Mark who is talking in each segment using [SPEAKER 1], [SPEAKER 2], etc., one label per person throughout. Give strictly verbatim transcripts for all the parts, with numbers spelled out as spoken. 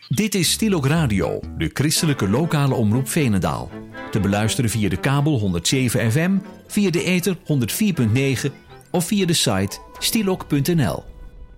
[SPEAKER 1] Dit is Stilok Radio, de christelijke lokale omroep Veenendaal. Te beluisteren via de kabel honderd zeven F M, via de ether honderd vier komma negen of via de site stilok punt n l.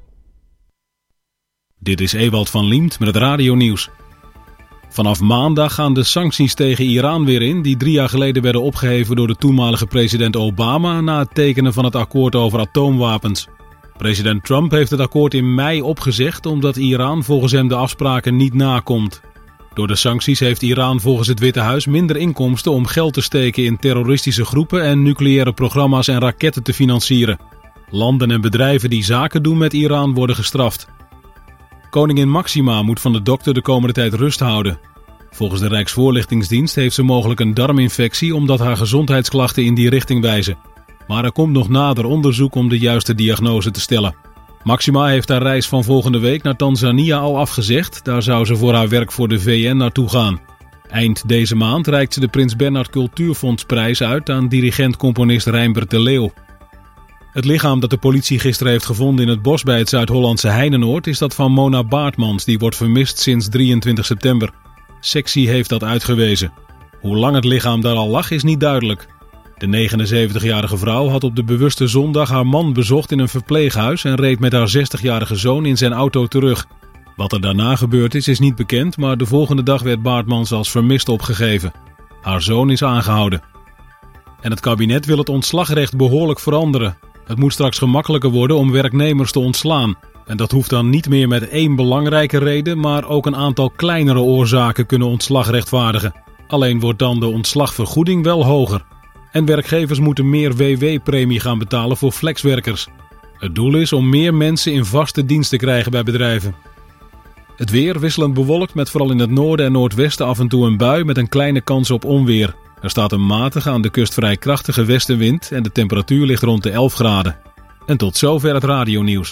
[SPEAKER 2] Dit is Ewald van Liemt met het radionieuws. Vanaf maandag gaan de sancties tegen Iran weer in, die drie jaar geleden werden opgeheven door de toenmalige president Obama na het tekenen van het akkoord over atoomwapens. President Trump heeft het akkoord in mei opgezegd omdat Iran volgens hem de afspraken niet nakomt. Door de sancties heeft Iran volgens het Witte Huis minder inkomsten om geld te steken in terroristische groepen en nucleaire programma's en raketten te financieren. Landen en bedrijven die zaken doen met Iran worden gestraft. Koningin Máxima moet van de dokter de komende tijd rust houden. Volgens de Rijksvoorlichtingsdienst heeft ze mogelijk een darminfectie omdat haar gezondheidsklachten in die richting wijzen. Maar er komt nog nader onderzoek om de juiste diagnose te stellen. Máxima heeft haar reis van volgende week naar Tanzania al afgezegd. Daar zou ze voor haar werk voor de V N naartoe gaan. Eind deze maand reikt ze de Prins Bernhard Cultuurfondsprijs uit aan dirigent-componist Reimbert de Leeuw. Het lichaam dat de politie gisteren heeft gevonden in het bos bij het Zuid-Hollandse Heinenoord is dat van Mona Baartmans, die wordt vermist sinds drieëntwintig september. Sectie heeft dat uitgewezen. Hoe lang het lichaam daar al lag is niet duidelijk. De negenenzeventigjarige vrouw had op de bewuste zondag haar man bezocht in een verpleeghuis en reed met haar zestigjarige zoon in zijn auto terug. Wat er daarna gebeurd is, is niet bekend, maar de volgende dag werd Baartmans als vermist opgegeven. Haar zoon is aangehouden. En het kabinet wil het ontslagrecht behoorlijk veranderen. Het moet straks gemakkelijker worden om werknemers te ontslaan. En dat hoeft dan niet meer met één belangrijke reden, maar ook een aantal kleinere oorzaken kunnen ontslag rechtvaardigen. Alleen wordt dan de ontslagvergoeding wel hoger. En werkgevers moeten meer W W-premie gaan betalen voor flexwerkers. Het doel is om meer mensen in vaste dienst te krijgen bij bedrijven. Het weer wisselend bewolkt met vooral in het noorden en noordwesten af en toe een bui met een kleine kans op onweer. Er staat een matige, aan de kust vrij krachtige westenwind en de temperatuur ligt rond de elf graden. En tot zover het radionieuws.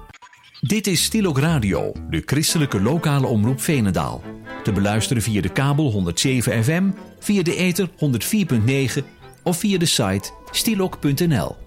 [SPEAKER 1] Dit is Stilok Radio, de christelijke lokale omroep Veenendaal. Te beluisteren via de kabel honderd zeven F M, via de ether honderd vier komma negen of via de site stilok punt n l.